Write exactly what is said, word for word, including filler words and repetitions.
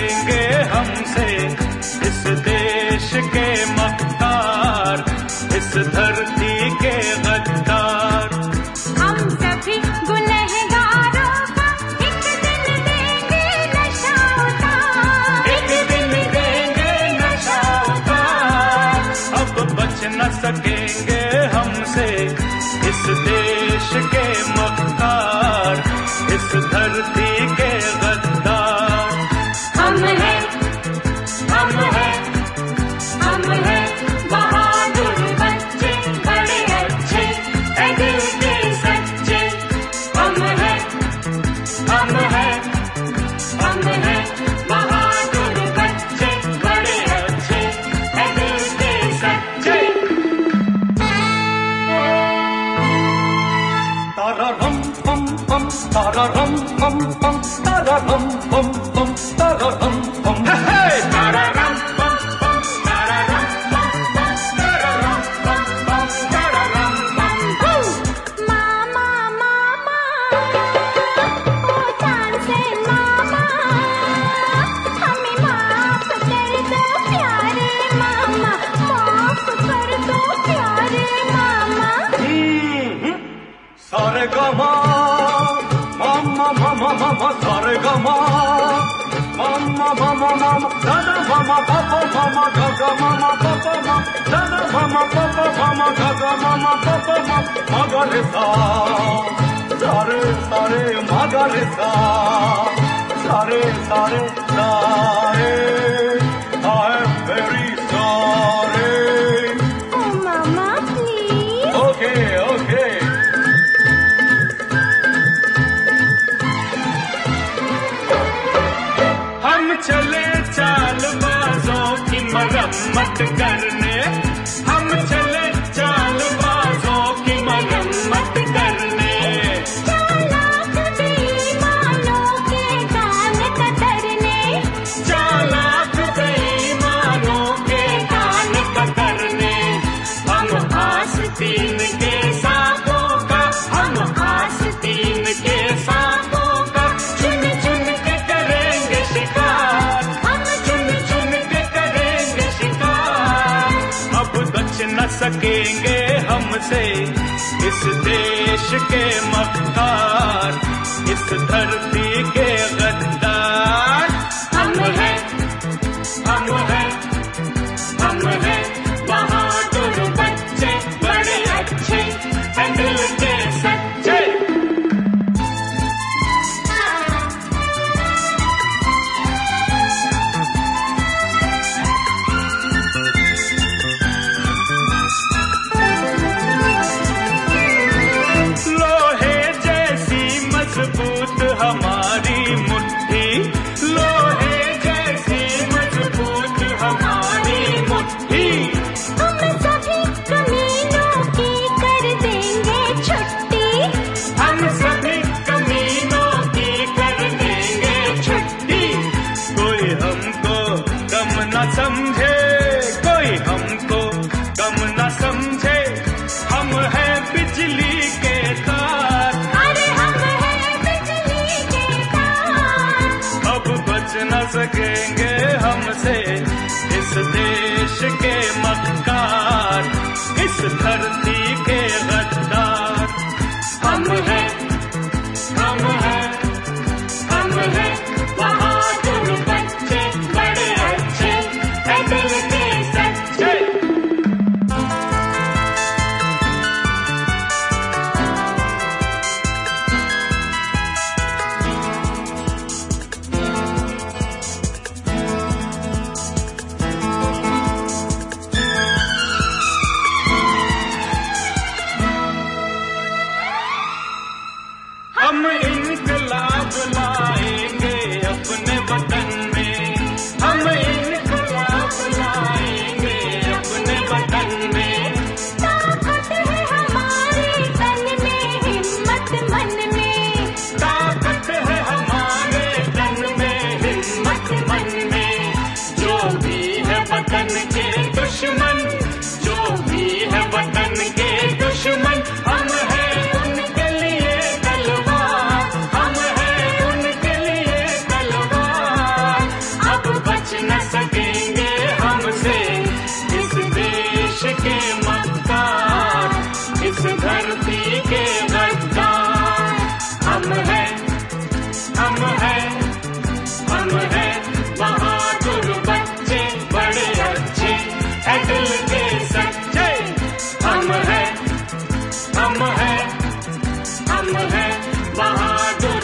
सकेंगे हमसे इस देश के मक्कार, इस धरती के गद्दार। हम सभी गुनहगारों का एक दिन देंगे नशा उतार, एक दिन देंगे नशा उतार। अब बच न सकेंगे हमसे इस देश के मक्कार, इस धरती के गद्दार। हम हैं, हम हैं, हम हैं बहादुर बच्चे, बड़े अच्छे है दिल के सच्चे। हम हैं, हम हैं, हम हैं बहादुर बच्चे, बड़े अच्छे है दिल के सच्चे। तारारम पम पम, तारारम पम पम, तारारम पम पम, तारारम पम। हे तारारम पम पम, तारारम पम पम, तारारम पम पम, तारारम पम। मामा मामा ओ तानसेन मामा, हमें माफ कर दो प्यारे मामा, माफ कर दो प्यारे मामा। सारे गमा मामा मामा मामा, सारे गमा मामा मामा मामा, दादा मामा पापा मामा, गागा मामा पापा मामा, दादा मामा पापा मामा, गागा मामा पापा मामा, मगर सा सारे सारे मगर सा सारे सारे सारे। I am very sorry. ओ मामा प्लीज। Okay, okay. हम चले चालबाजों की मरम्मत करने, हम चले चालबाजों की मरम्मत करने। चालाक बेईमानों के कान कतरने, चालाक बेईमानों के कान कतरने। हम आस्तीन के सांपों का, हम आस्तीन के सांपों का चुन चुन के करेंगे शिकार, हम चुन चुन के करेंगे शिकार। अब बच न सकेंगे हमसे इस देश के मक्कार, इस धरती के गद्दार। हम हैं, हम हैं, हम हैं बहादुर बच्चे, बड़े अच्छे है दिल के सच्चे। लोहे जैसी मजबूत हमारी मुट्ठी, लोहे जैसी मजबूत हमारी मुट्ठी। हम सभी कमीनों की कर देंगे छुट्टी, हम सभी कमीनों की कर देंगे छुट्टी। कोई हमको कम न समझे, कोई हमको कम न समझे। हम हैं बिजली के तार, अरे हम हैं बिजली के तार। अब बच न सकेंगे हमसे इस देश के मक्कार, इस धरती के गद्दार। हम हैं, हम हैं, हम हैं बहादुर बच्चे, बड़े अच्छे है दिल के सच्चे। हम इनकलाब लाएंगे अपने वतन में, हम इनकलाब लाएंगे अपने वतन में। ताकत है हमारे तन में, हिम्मत मन में, ताकत है हमारे तन में, हिम्मत मन में। जो भी है वतन के दुश्मन, जो भी है वतन के दुश्मन, हम हैं उनके लिए तलवार, बहादुर